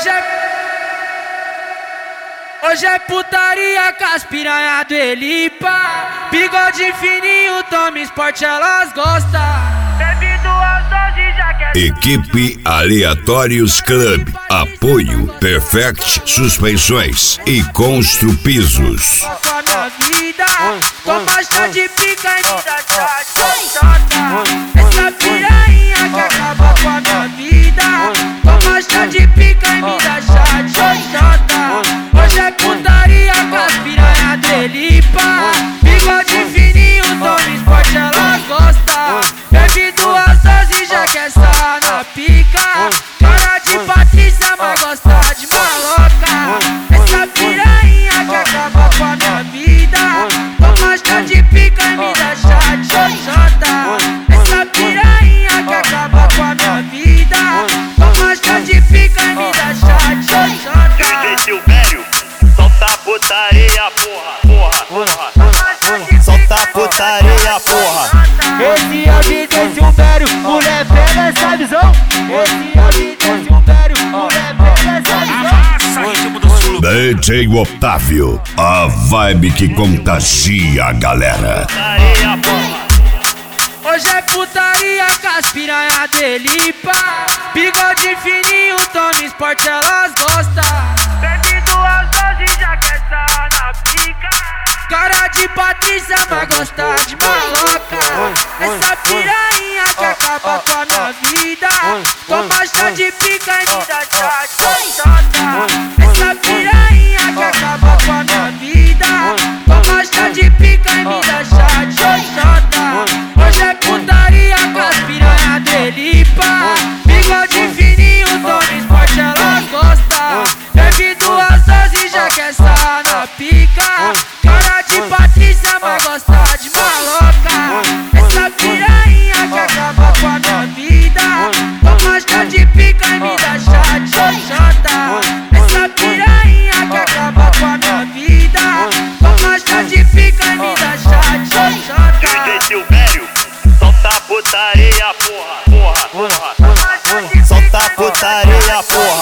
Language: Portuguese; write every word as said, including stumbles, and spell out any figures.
Hoje é... Hoje é putaria com as piranha do Elipa. Bigode fininho, toma esporte, elas gostam. Bebe duas doses, já quer... Equipe Aleatórios Club. Apoio Perfect Suspensões e Constru Pisos. Com a minha vida, toma chá de pica e me dá chá de xota. Essa piranha que acaba com a minha vida, toma chá de pica e me dá chá de xota. Hoje é putaria com as piranha do Elipa. Bigode fininho, toma esporte, ela gosta. Bebe duas doses, já quer só na pica. Cara de Patrícia, mas gosta de maloca. Essa piranha que acaba com a minha vida, toma chá de pica e me dá chá de xoxota. Essa piranha que acaba com a minha vida, toma chá de pica e me dá chá de xoxota. D J Silvério, solta a putaria, porra, porra, porra. Solta a putaria, porra. Esse é o D J Silvério, mulher pega essa visão. Esse é o D J Silvério, mulher pega essa visão. D J Otávio, a vibe que contagia a galera. Putaria, porra. Hoje é putaria com as piranha do Elipa. Bigode fininho, toma esporte, elas gostam. Bebe duas doses, já quer só na pica. Cara de Patrícia, mas gosta de maloca. Essa piranha que acaba com a minha vida, toma chá de pica e me dá chá de xota. Essa piranha que acaba com a minha vida, toma chá de pica e me dá chá de xota. Hoje é putaria com as piranha do Elipa. Bigode fininho, toma esporte, elas gostam. Bebe duas doses, já quer só na pica. Cara de Patrícia, mas gosta de maloca. Essa piranha que acaba com a minha vida, toma chá de pica e me dá chá de xoxota. Essa piranha que acaba com a minha vida, toma chá de pica e me dá chá de xoxota. D J Silvério, solta a putaria, porra, porra, porra. Solta a putaria, porra.